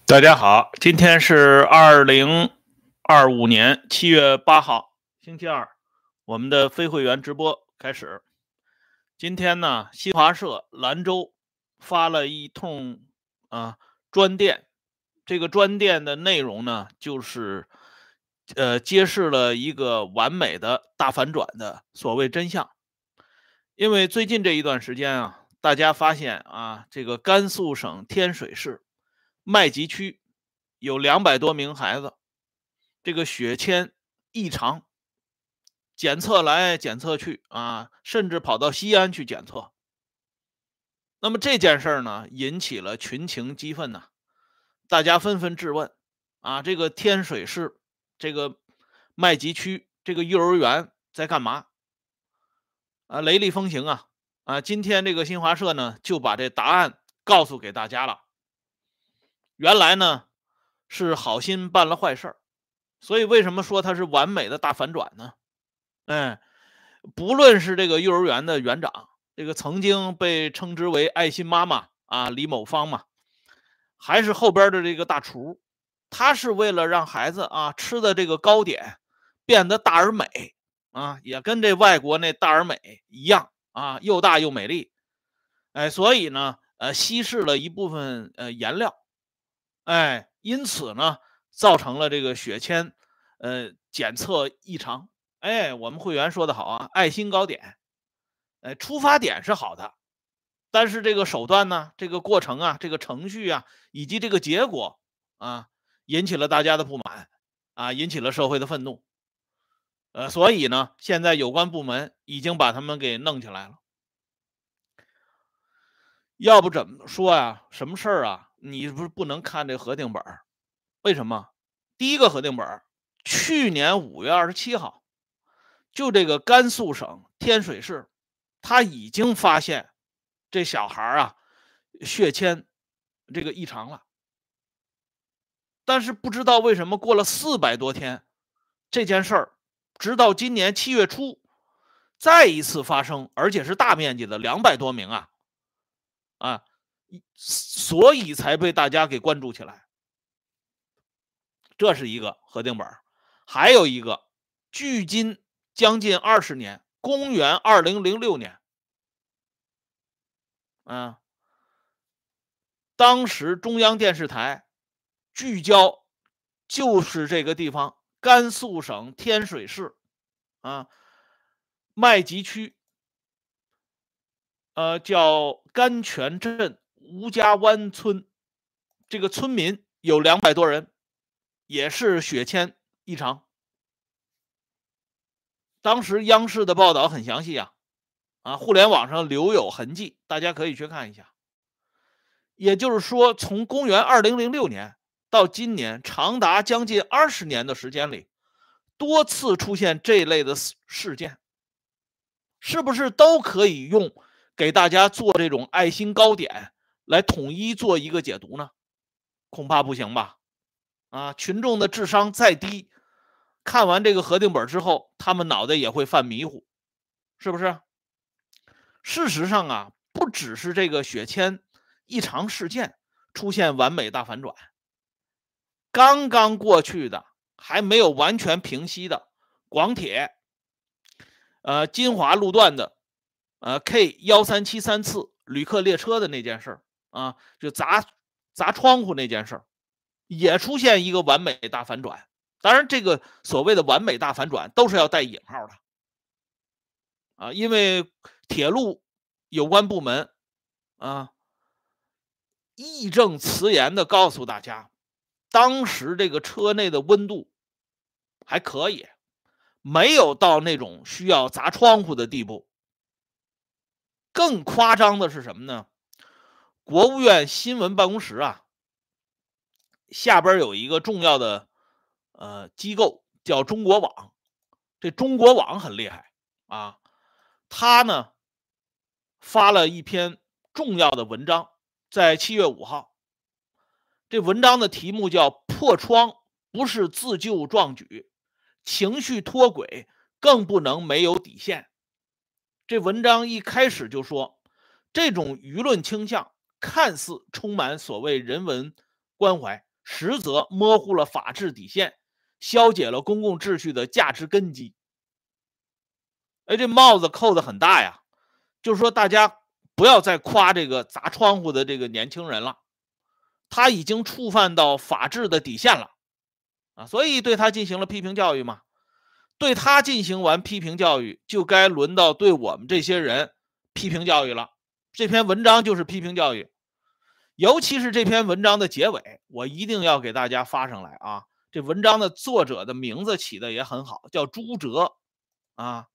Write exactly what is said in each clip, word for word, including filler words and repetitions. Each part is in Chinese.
大家好，今天是二零二五年七月八号，星期二，我们的非会员直播开始。今天呢，新华社兰州发了一通啊专电，这个专电的内容呢，就是呃揭示了一个完美的大反转的所谓真相。因为最近这一段时间啊，大家发现啊，这个甘肃省天水市麦集区有两百多名孩子，这个血铅异常，检测来检测去啊，甚至跑到西安去检测。那么这件事儿呢，引起了群情激愤呐、大家纷纷质问啊，这个天水市这个麦集区这个幼儿园在干嘛？啊，雷厉风行啊！啊，今天这个新华社呢就把这答案告诉给大家了。原来呢是好心办了坏事儿，所以为什么说它是完美的大反转呢？哎，不论是这个幼儿园的园长，这个曾经被称之为爱心妈妈啊李某芳嘛，还是后边的这个大厨，他是为了让孩子啊吃的这个糕点变得大而美啊，也跟这外国那大而美一样啊，又大又美丽。哎，所以呢，呃，稀释了一部分呃颜料，哎，因此呢，造成了这个血铅呃检测异常。哎，我们会员说的好啊，爱心糕点，哎，出发点是好的，但是这个手段呢，这个过程啊，这个程序啊，以及这个结果啊，引起了大家的不满啊，引起了社会的愤怒。呃，所以呢，现在有关部门已经把他们给弄起来了。要不怎么说呀？什么事儿啊？你不是不能看这核定本儿？为什么？第一个核定本儿，去年五月二十七号，就这个甘肃省天水市，他已经发现这小孩儿啊血铅这个异常了，但是不知道为什么过了四百多天，这件事儿直到今年七月初再一次发生，而且是大面积的两百多名啊啊，所以才被大家给关注起来。这是一个核定本儿，还有一个，距今将近二十年，公元二零零六年，啊，当时中央电视台聚焦就是这个地方，甘肃省天水市啊麦集区，呃，叫甘泉镇吴家湾村，这个村民有两百多人，也是血铅异常。当时央视的报道很详细啊，啊，互联网上留有痕迹，大家可以去看一下。也就是说，从公元二零零六年到今年，长达将近二十年的时间里，多次出现这类的事件，是不是都可以用给大家做这种爱心糕点来统一做一个解读呢？恐怕不行吧？啊，群众的智商再低，看完这个核定本之后，他们脑袋也会犯迷糊，是不是？事实上啊，不只是这个血铅异常事件出现完美大反转，刚刚过去的还没有完全平息的广铁呃金华路段的呃 K 幺三七三次旅客列车的那件事啊，就砸砸窗户那件事也出现一个完美大反转。当然，这个所谓的完美大反转都是要带引号的啊，因为铁路有关部门啊义正辞严的告诉大家，当时这个车内的温度还可以，没有到那种需要砸窗户的地步。更夸张的是什么呢？国务院新闻办公室啊，下边有一个重要的呃机构叫中国网，这中国网很厉害啊，他呢发了一篇重要的文章，在七月五号，这文章的题目叫“破窗不是自救壮举，情绪脱轨更不能没有底线”。这文章一开始就说，这种舆论倾向看似充满所谓人文关怀， 实则模糊了法治底线，消解了公共秩序的价值根基。哎，这帽子扣得很大呀，就是说大家不要再夸这个砸窗户的这个年轻人了，他已经触犯到法治的底线了啊，所以对他进行了批评教育嘛。对他进行完批评教育，就该轮到对我们这些人批评教育了。这篇文章就是批评教育，尤其是这篇文章的结尾，我一定要给大家发上来啊。这文章的作者的名字起的也很好，叫朱哲啊，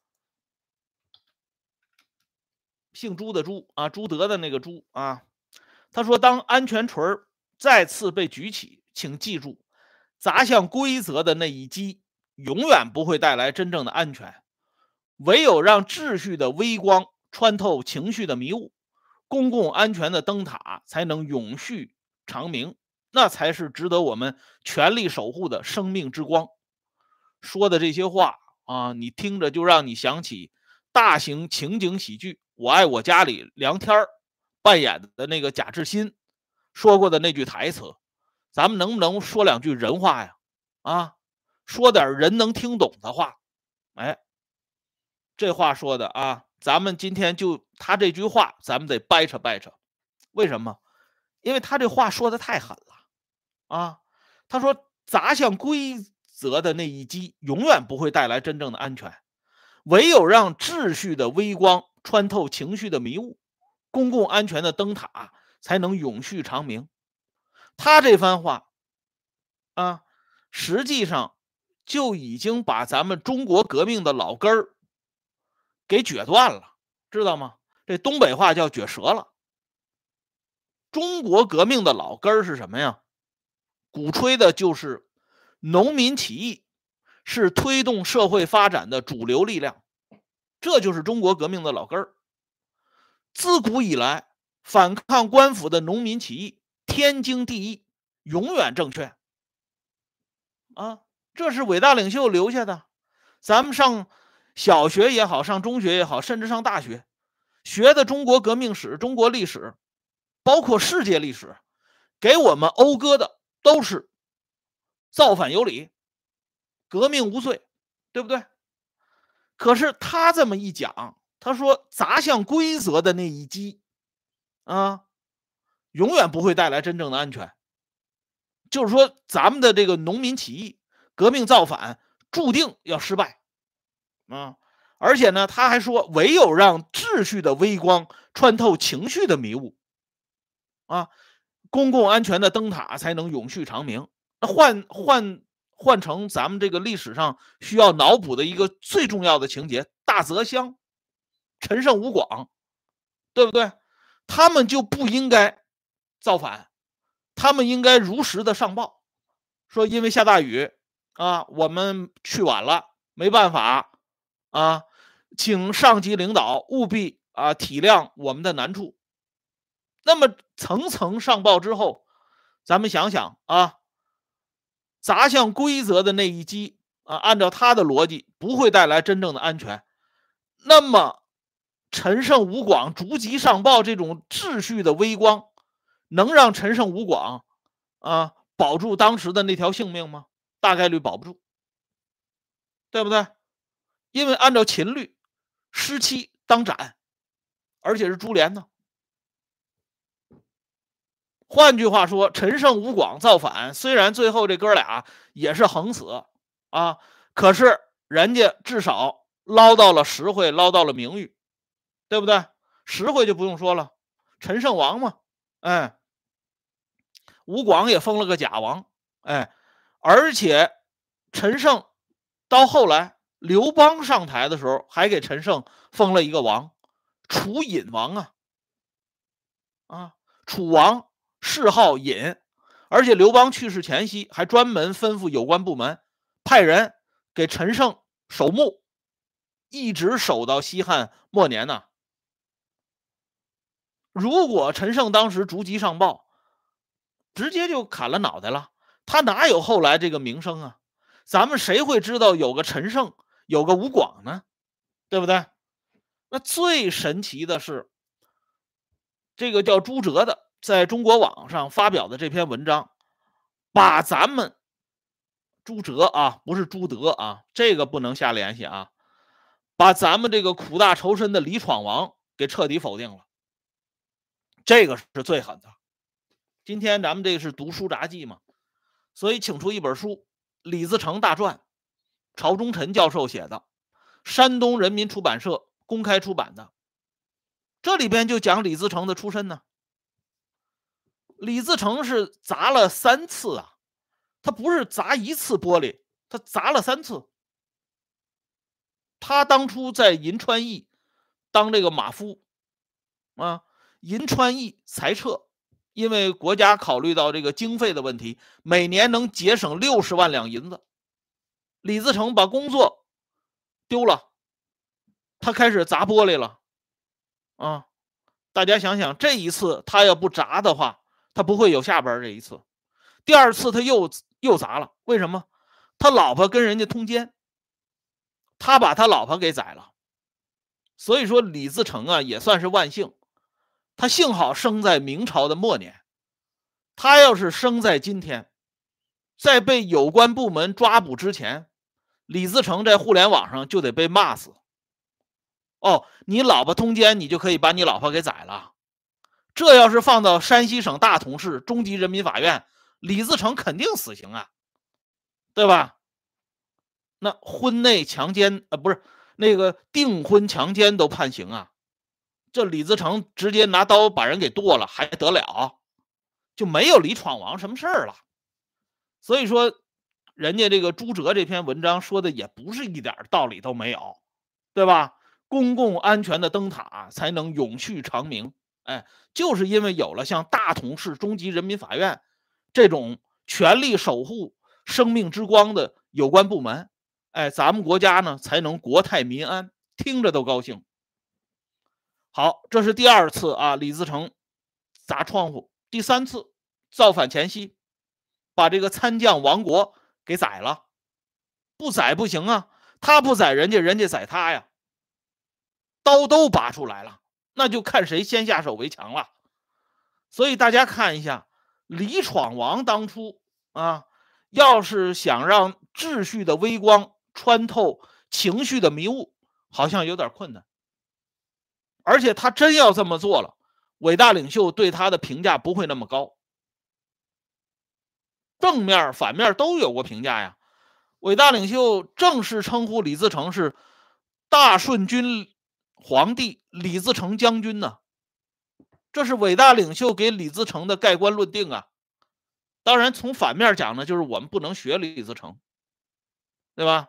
姓朱的朱啊，朱德的那个朱啊。他说，当安全锤再次被举起，请记住，砸向规则的那一击永远不会带来真正的安全，唯有让秩序的微光穿透情绪的迷雾，公共安全的灯塔才能永续长明，那才是值得我们全力守护的生命之光。说的这些话啊，你听着就让你想起大型情景喜剧《我爱我家》里梁天扮演的那个贾志新说过的那句台词。咱们能不能说两句人话呀？啊，说点人能听懂的话。哎，这话说的啊，咱们今天就他这句话，咱们得掰扯掰扯。为什么？因为他这话说的太狠了啊！他说砸向规则的那一击永远不会带来真正的安全，唯有让秩序的微光穿透情绪的迷雾，公共安全的灯塔才能永续长明。他这番话啊，实际上就已经把咱们中国革命的老根儿给撅断了，知道吗？这东北话叫撅折了。中国革命的老根儿是什么呀？鼓吹的就是农民起义是推动社会发展的主流力量，这就是中国革命的老根儿。自古以来，反抗官府的农民起义天经地义，永远正确啊！这是伟大领袖留下的。咱们上小学也好，上中学也好，甚至上大学学的中国革命史、中国历史，包括世界历史，给我们讴歌的都是造反有理，革命无罪，对不对？可是他这么一讲，他说砸向规则的那一击啊，永远不会带来真正的安全。就是说，咱们的这个农民起义、革命造反注定要失败啊！而且呢，他还说，唯有让秩序的微光穿透情绪的迷雾啊，公共安全的灯塔才能永续长明。换换换成咱们这个历史上需要脑补的一个最重要的情节，大泽乡、陈胜吴广，对不对？他们就不应该造反，他们应该如实的上报，说因为下大雨啊，我们去晚了，没办法啊，请上级领导务必啊体谅我们的难处。那么层层上报之后，咱们想想啊，砸向规则的那一击啊，按照他的逻辑不会带来真正的安全。那么陈胜吴广逐级上报这种秩序的微光，能让陈胜吴广啊保住当时的那条性命吗？大概率保不住，对不对？因为按照秦律，失期当斩，而且是株连呢。换句话说，陈胜吴广造反，虽然最后这哥俩也是横死啊，可是人家至少捞到了实惠，捞到了名誉，对不对？实惠就不用说了，陈胜王嘛，哎，吴广也封了个假王，哎，而且陈胜到后来刘邦上台的时候，还给陈胜封了一个王，楚隐王啊，啊，楚王谥号隐，而且刘邦去世前夕还专门吩咐有关部门派人给陈胜守墓，一直守到西汉末年呢。如果陈胜当时逐级上报，直接就砍了脑袋了，他哪有后来这个名声啊？咱们谁会知道有个陈胜，有个吴广呢？对不对？那最神奇的是，这个叫朱哲的在中国网上发表的这篇文章把咱们朱哲啊，不是朱德啊，这个不能瞎联系啊，把咱们这个苦大仇深的李闯王给彻底否定了，这个是最狠的。今天咱们这个是读书札记嘛，所以请出一本书《李自成大传》，曹忠臣教授写的，山东人民出版社公开出版的。这里边就讲李自成的出身呢。李自成是砸了三次啊，他不是砸一次玻璃，他砸了三次。他当初在银川驿当这个马夫啊，银川驿裁撤，因为国家考虑到这个经费的问题，每年能节省六十万两银子。李自成把工作丢了，他开始砸玻璃了啊！大家想想，这一次他要不砸的话，他不会有下边这一次。第二次他又又砸了，为什么？他老婆跟人家通奸，他把他老婆给宰了。所以说李自成啊也算是万幸，他幸好生在明朝的末年，他要是生在今天，在被有关部门抓捕之前，李自成在互联网上就得被骂死。哦，你老婆通奸，你就可以把你老婆给宰了。这要是放到山西省大同市中级人民法院，李自成肯定死刑啊，对吧？那婚内强奸呃不是那个订婚强奸都判刑啊，这李自成直接拿刀把人给剁了还得了？就没有李闯王什么事儿了。所以说人家这个朱哲这篇文章说的也不是一点道理都没有，对吧？公共安全的灯塔才能永续长明，哎，就是因为有了像大同市中级人民法院这种全力守护生命之光的有关部门，哎，咱们国家呢才能国泰民安，听着都高兴。好，这是第二次啊，李自成砸窗户。第三次造反前夕，把这个参将王国给宰了。不宰不行啊，他不宰人家，人家宰他呀。刀都拔出来了，那就看谁先下手为强了。所以大家看一下，李闯王当初啊，要是想让秩序的微光穿透情绪的迷雾，好像有点困难。而且他真要这么做了，伟大领袖对他的评价不会那么高，正面反面都有过评价呀。伟大领袖正式称呼李自成是大顺军皇帝李自成将军呢，这是伟大领袖给李自成的盖棺论定啊。当然从反面讲呢，就是我们不能学李自成，对吧？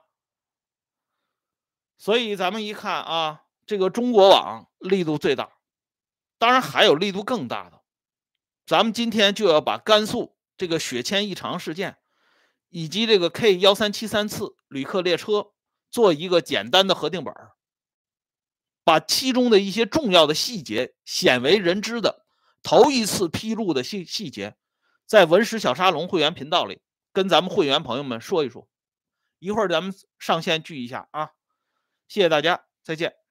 所以咱们一看啊，这个中国网力度最大，当然还有力度更大的。咱们今天就要把甘肃这个血铅异常事件以及这个 K 一三七三次旅客列车做一个简单的核定本，把其中的一些重要的细节，鲜为人知的头一次披露的细细节，在文史小沙龙会员频道里跟咱们会员朋友们说一说。一会儿咱们上线聚一下啊，谢谢大家，再见。